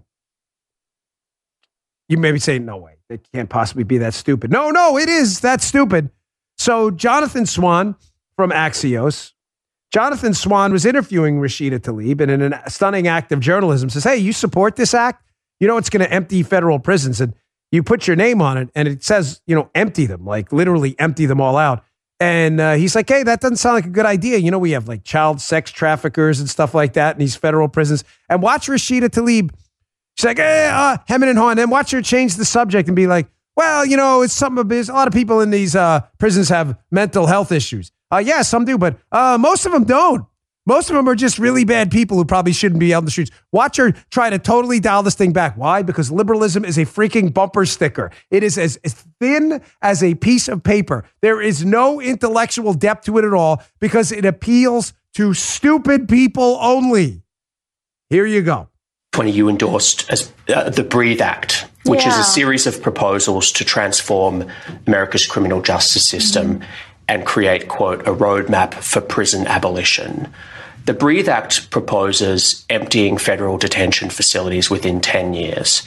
Speaker 2: You may be saying, no way. It can't possibly be that stupid. No, no, it is that stupid. So Jonathan Swan, from Axios. Jonathan Swan was interviewing Rashida Tlaib and in a stunning act of journalism says, hey, you support this act? You know, it's going to empty federal prisons. And you put your name on it and it says, you know, empty them, like literally empty them all out. And uh, he's like, hey, that doesn't sound like a good idea. You know, we have like child sex traffickers and stuff like that in these federal prisons. And watch Rashida Tlaib. She's like, eh, uh, hemming and hawing. And then watch her change the subject and be like, well, you know, it's some of this. A lot of people in these uh, prisons have mental health issues. Uh, yeah, some do, but uh, most of them don't. Most of them are just really bad people who probably shouldn't be out in the streets. Watch her try to totally dial this thing back. Why? Because liberalism is a freaking bumper sticker. It is as, as thin as a piece of paper. There is no intellectual depth to it at all because it appeals to stupid people only. Here you go.
Speaker 16: twenty you endorsed as, uh, the BREATHE Act, which
Speaker 17: yeah.
Speaker 16: is a series of proposals to transform America's criminal justice system mm-hmm. and create, quote, a roadmap for prison abolition. The BREATHE Act proposes emptying federal detention facilities within ten years.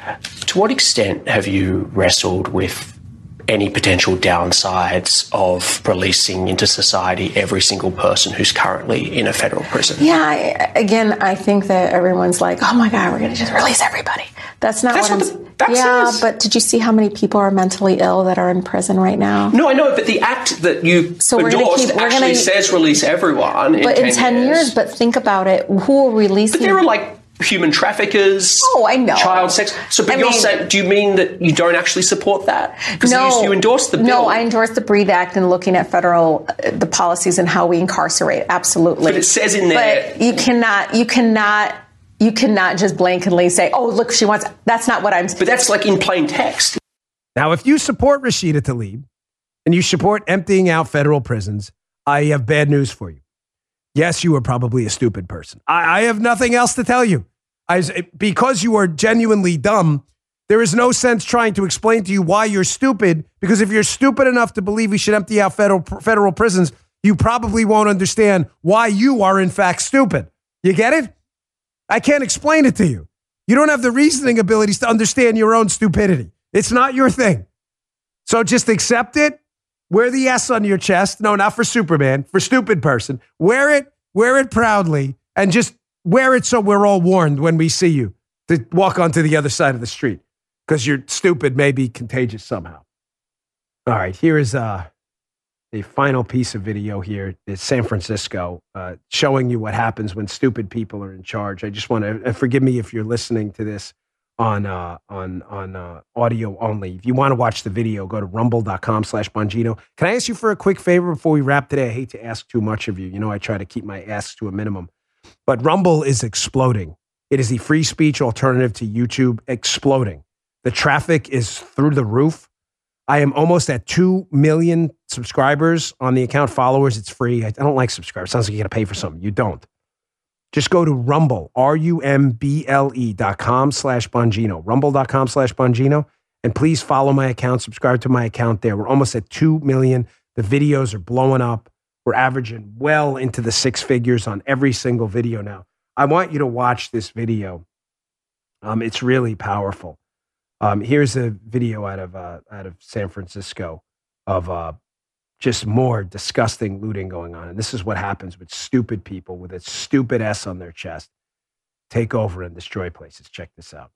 Speaker 16: To what extent have you wrestled with any potential downsides of releasing into society every single person who's currently in a federal prison?
Speaker 17: Yeah, I, again, I think that everyone's like, oh my God, we're going to just release everybody. That's not
Speaker 16: That's
Speaker 17: what,
Speaker 16: what
Speaker 17: I'm
Speaker 16: the fact
Speaker 17: Yeah,
Speaker 16: says.
Speaker 17: but did you see how many people are mentally ill that are in prison right now?
Speaker 16: No, I know, but the act that you
Speaker 17: So we're gonna
Speaker 16: endorsed
Speaker 17: keep- we're
Speaker 16: actually
Speaker 17: gonna-
Speaker 16: says release everyone in
Speaker 17: But
Speaker 16: ten
Speaker 17: in ten years.
Speaker 16: years.
Speaker 17: But think about it. Who will release?
Speaker 16: But there are like human traffickers.
Speaker 17: Oh, I know.
Speaker 16: Child sex. So, but
Speaker 17: I
Speaker 16: you're
Speaker 17: mean-
Speaker 16: saying, do you mean that you don't actually support that? Because
Speaker 17: No,
Speaker 16: you, you endorsed the bill.
Speaker 17: No, I endorsed the BREATHE Act and looking at federal uh, the policies and how we incarcerate. Absolutely.
Speaker 16: But it says in there.
Speaker 17: But you cannot. You cannot. You cannot just blanketly say, "Oh, look, she wants." That's not what I'm.
Speaker 16: But that's like in plain text.
Speaker 2: Now, if you support Rashida Tlaib and you support emptying out federal prisons, I have bad news for you. Yes, you are probably a stupid person. I, I have nothing else to tell you. I, because you are genuinely dumb, there is no sense trying to explain to you why you're stupid, because if you're stupid enough to believe we should empty out federal, federal prisons, you probably won't understand why you are in fact stupid. You get it? I can't explain it to you. You don't have the reasoning abilities to understand your own stupidity. It's not your thing. So just accept it. Wear the S on your chest. No, not for Superman, for stupid person. Wear it, wear it proudly, and just wear it so we're all warned when we see you to walk onto the other side of the street, because you're stupid may be contagious somehow. All right, here is uh, a final piece of video here. It's San Francisco, uh, showing you what happens when stupid people are in charge. I just want to, uh, forgive me if you're listening to this on uh, on on uh, audio only. If you want to watch the video, go to rumble.com slash Bongino. Can I ask you for a quick favor before we wrap today? I hate to ask too much of you. You know, I try to keep my asks to a minimum. But Rumble is exploding. It is the free speech alternative to YouTube, exploding. The traffic is through the roof. I am almost at two million subscribers on the account. Followers, it's free. I don't like subscribers. Sounds like you got to pay for something. You don't. Just go to Rumble, R U M B L E dot com slash Bongino, rumble.com slash Bongino. And please follow my account, subscribe to my account there. We're almost at two million. The videos are blowing up. We're averaging well into the six figures on every single video now. I want you to watch this video. Um, it's really powerful. Um, here's a video out of uh, out of San Francisco of uh, just more disgusting looting going on. And this is what happens with stupid people with a stupid S on their chest. Take over and destroy places. Check this out.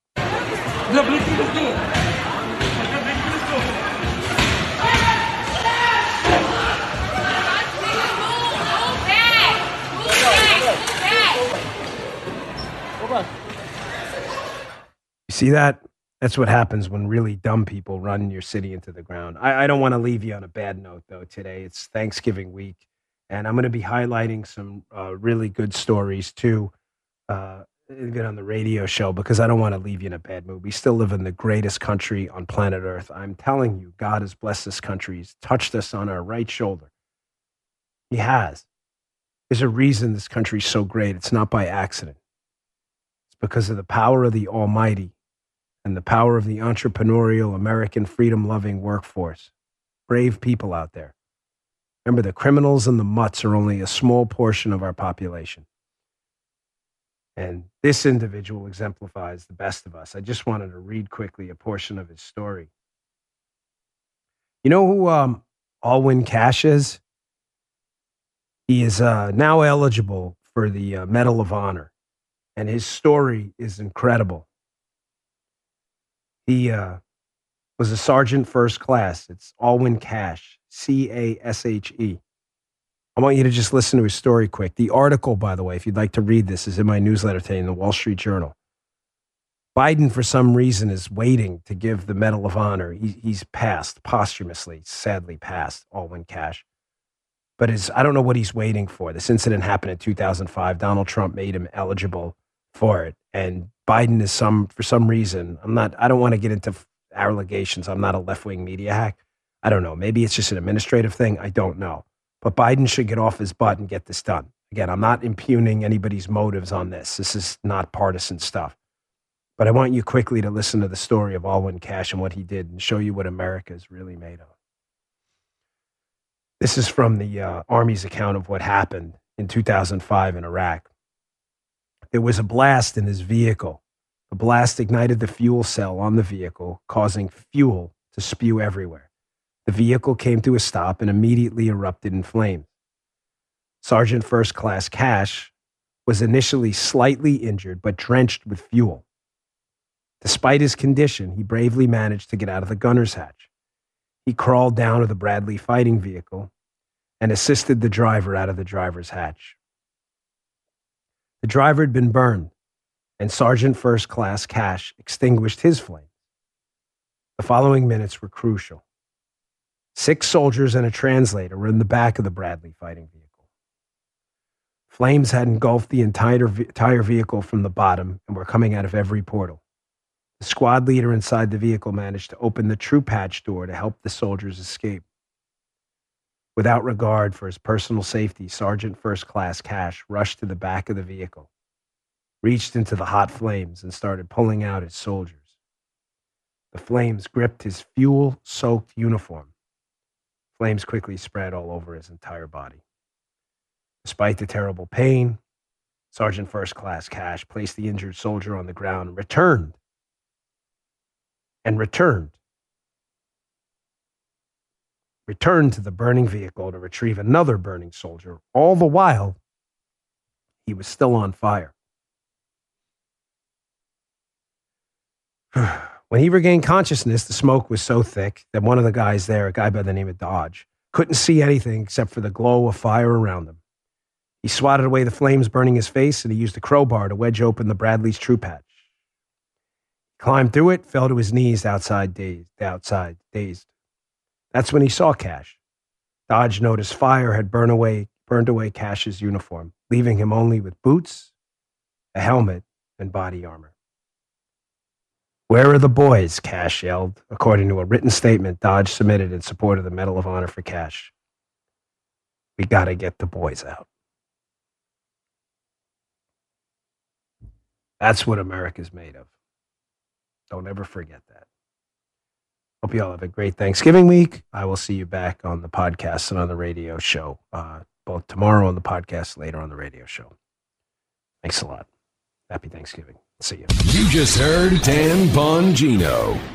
Speaker 2: You see that? That's what happens when really dumb people run your city into the ground. I, I don't want to leave you on a bad note, though, today. It's Thanksgiving week, and I'm going to be highlighting some uh, really good stories, too, uh, even on the radio show, because I don't want to leave you in a bad mood. We still live in the greatest country on planet Earth. I'm telling you, God has blessed this country. He's touched us on our right shoulder. He has. There's a reason this country's so great. It's not by accident. It's because of the power of the Almighty and the power of the entrepreneurial American freedom-loving workforce. Brave people out there. Remember, the criminals and the mutts are only a small portion of our population. And this individual exemplifies the best of us. I just wanted to read quickly a portion of his story. You know who um, Alwyn Cash is? He is uh, now eligible for the uh, Medal of Honor, and his story is incredible. He uh, was a sergeant first class. It's Alwyn Cash, C A S H E. I want you to just listen to his story quick. The article, by the way, if you'd like to read this, is in my newsletter today in the Wall Street Journal. Biden, for some reason, is waiting to give the Medal of Honor. He, he's passed, posthumously, sadly passed, Alwyn Cash. But his, I don't know what he's waiting for. This incident happened in two thousand five. Donald Trump made him eligible for it. And Biden is some, for some reason, I'm not, I don't want to get into allegations. I'm not a left-wing media hack. I don't know. Maybe it's just an administrative thing. I don't know. But Biden should get off his butt and get this done. Again, I'm not impugning anybody's motives on this. This is not partisan stuff. But I want you quickly to listen to the story of Alwyn Cash and what he did and show you what America is really made of. This is from the uh, Army's account of what happened in two thousand five in Iraq. There was a blast in his vehicle. The blast ignited the fuel cell on the vehicle, causing fuel to spew everywhere. The vehicle came to a stop and immediately erupted in flames. Sergeant First Class Cash was initially slightly injured but drenched with fuel. Despite his condition, he bravely managed to get out of the gunner's hatch. He crawled down to the Bradley fighting vehicle and assisted the driver out of the driver's hatch. The driver had been burned, and Sergeant First Class Cash extinguished his flames. The following minutes were crucial. Six soldiers and a translator were in the back of the Bradley fighting vehicle. Flames had engulfed the entire, entire vehicle from the bottom and were coming out of every portal. The squad leader inside the vehicle managed to open the troop hatch door to help the soldiers escape. Without regard for his personal safety, Sergeant First Class Cash rushed to the back of the vehicle, reached into the hot flames, and started pulling out his soldiers. The flames gripped his fuel-soaked uniform. Flames quickly spread all over his entire body. Despite the terrible pain, Sergeant First Class Cash placed the injured soldier on the ground and returned and returned, returned to the burning vehicle to retrieve another burning soldier. All the while, he was still on fire. When he regained consciousness, the smoke was so thick that one of the guys there, a guy by the name of Dodge, couldn't see anything except for the glow of fire around him. He swatted away the flames burning his face, and he used a crowbar to wedge open the Bradley's troop hatch. Climbed through it, fell to his knees outside, dazed, outside, dazed. That's when he saw Cash. Dodge noticed fire had burned away, burned away Cash's uniform, leaving him only with boots, a helmet, and body armor. "Where are the boys?" Cash yelled, according to a written statement Dodge submitted in support of the Medal of Honor for Cash. "We got to get the boys out." That's what America's made of. Don't ever forget that. Hope you all have a great Thanksgiving week. I will see you back on the podcast and on the radio show, uh, both tomorrow on the podcast, later on the radio show. Thanks a lot. Happy Thanksgiving. See you.
Speaker 1: You just heard Dan Bongino.